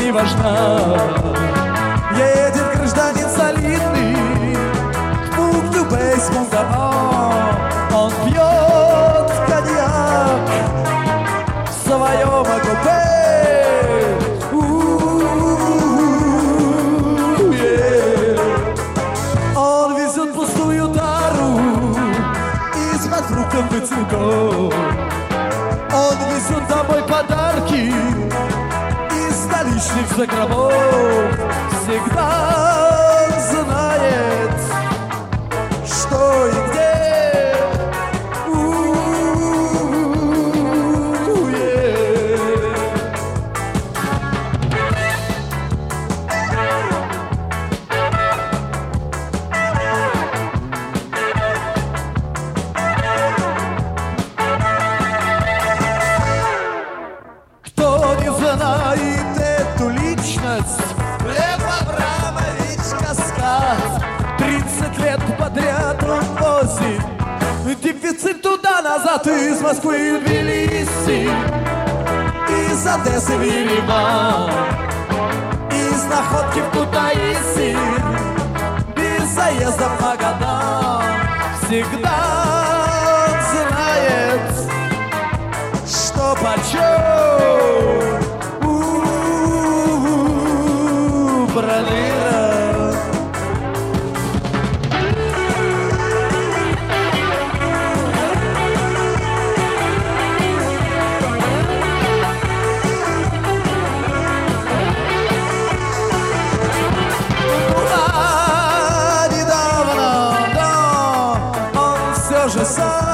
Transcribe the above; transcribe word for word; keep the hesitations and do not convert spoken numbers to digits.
не важна. Едет гражданин солидный к пункту бейсбола, он пьет коньяк в своем купе. Он везет пустую тару из-под фруктов и цветов. Он везет домой подарки из столичных закромов. Всегда знает, что и где. Кто не знает эту личность, Лев Абрамович Каскад. Тридцать лет подряд он возит дефицит туда-назад из Москвы в Тбилиси, из Одессы в Ереван, из Находки в Кутаиси, без заездов в Магадан. Всегда знает, что почем у-у-у, бралира. Недавно, да, он все же сам